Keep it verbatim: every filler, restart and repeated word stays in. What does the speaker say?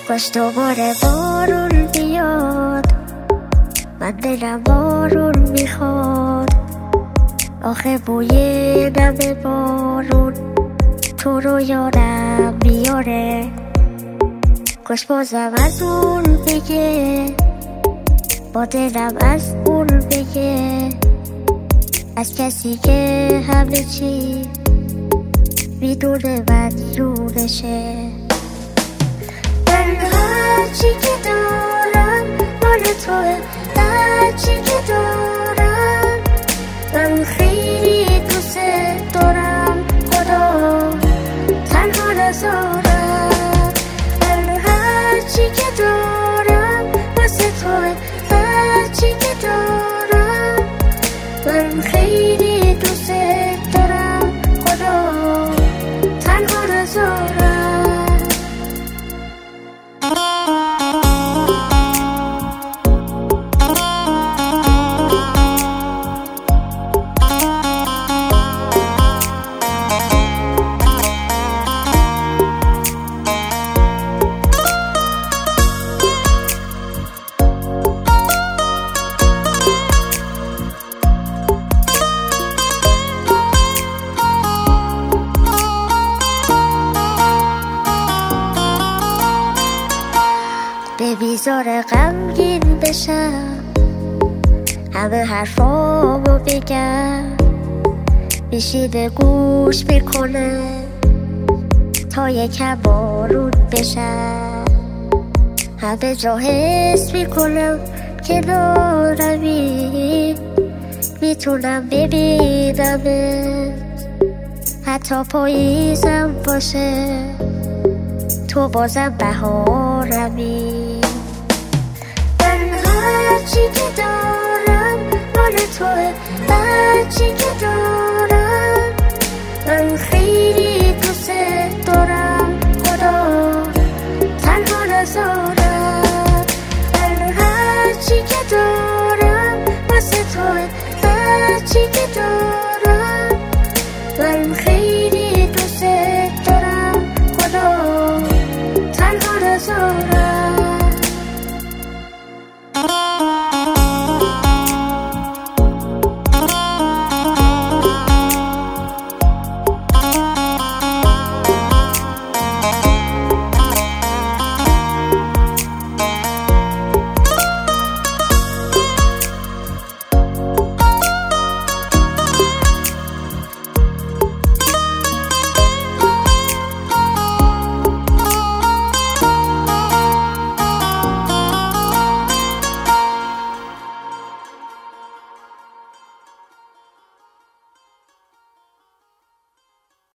کاش دوباره بارون بیاد، من دلم بارون میخواد. آخه بوی نم بارون تو رو یادم بیاره. کاش بازم از اون بگه، با دلم از اون بگه، از کسی که همه چی میدونه مدیونشه. من هرچی که دارم مال توه، هرچی که دارم من خیلی دوست دارم. خدا تنها نذارم. من هرچی که دارم واسه توه، هرچی که دارم من خیلی دوست دارم. خدا تنها نذارم. نمیذاره غمگین بشم، همه حرفامو بگم، میشینه گوش میکنه تا یکم بارون بشم. همه جا حس میکنم که نارمی، میتونم ببینمت حتی پاییزم باشه، تو بازم بهارمی. من هرچی که دارم مال توه، هرچی که دارم